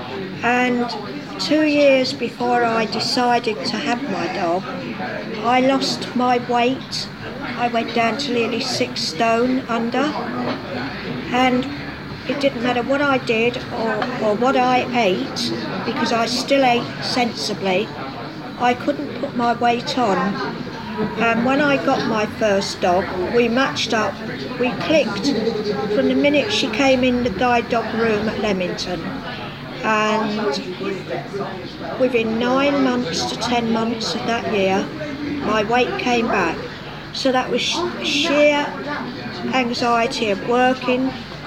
And two years before I decided to have my dog, I lost my weight. I went down to nearly six stone under. And it didn't matter what I did or, or what I ate, because I still ate sensibly. I couldn't put my weight on. And when I got my first dog, we matched up, we clicked from the minute she came in the guide dog room at Leamington. And within nine months to ten months of that year, my weight came back. So that was sh- sheer anxiety of working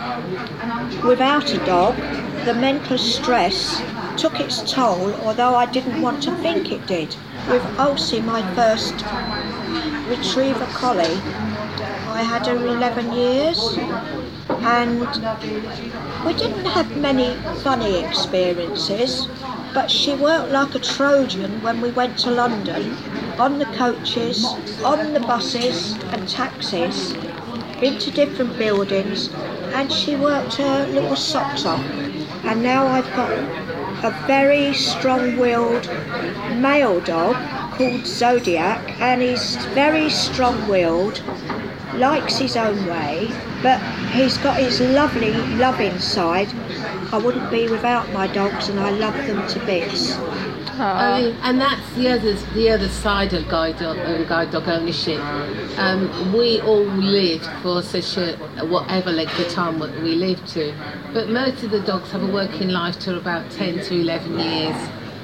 without a dog. The mental stress took its toll, although I didn't want to think it did. With Ulcie, my first retriever collie, I had her eleven years, and we didn't have many funny experiences, but she worked like a Trojan when we went to London, on the coaches, on the buses and taxis, into different buildings, and she worked her little socks off. And now I've got a very strong-willed male dog called Zodiac, and he's very strong-willed, likes his own way, but he's got his lovely loving side. I wouldn't be without my dogs, and I love them to bits. I mean, and that's the other the other side of guide dog uh, guide dog ownership. Um, we all lived for such a whatever length of time we lived to, but most of the dogs have a working life to about ten to eleven years,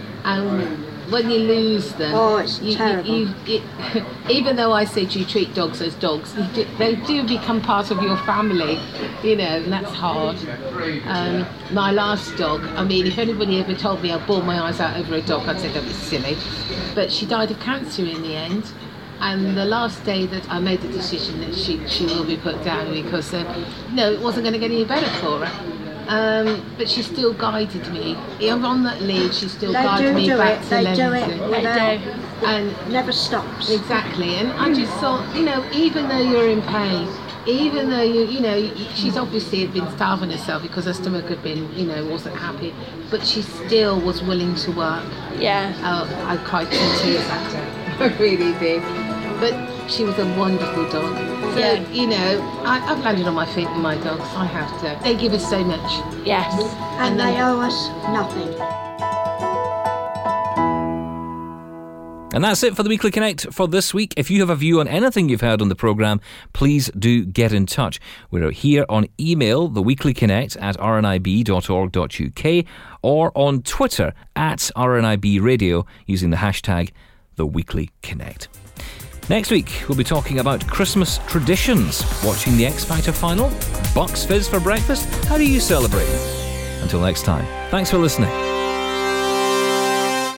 and when you lose them, oh, it's you, terrible. You, you, it, even though I said you treat dogs as dogs, you do, they do become part of your family, you know, and that's hard. Um, my last dog, I mean, if anybody ever told me I bawled my eyes out over a dog, I'd say, don't be silly. But she died of cancer in the end. And the last day that I made the decision that she, she will be put down because, uh, no, it wasn't going to get any better for her. Um, but she still guided me. I'm on that lead, she still they guided do me do back it. to They Leamington. do it without, and never stops. Exactly, and I just thought, you know, even though you're in pain, even though you, you know, she's obviously had been starving herself because her stomach had been, you know, wasn't happy, but she still was willing to work. Yeah. Oh, I cried two tears at her. I really did. But she was a wonderful dog. So, Yeah. you know, I, I've landed on my feet with my dogs. I have to. They give us so much. Yes. And, and they owe us nothing. And that's it for the Weekly Connect for this week. If you have a view on anything you've heard on the programme, please do get in touch. We're here on email, theweeklyconnect at r n i b dot org dot u k, or on Twitter at R N I B Radio using the hashtag TheWeeklyConnect. Next week, we'll be talking about Christmas traditions. Watching the X Factor final? Bucks Fizz for breakfast? How do you celebrate? Until next time, thanks for listening.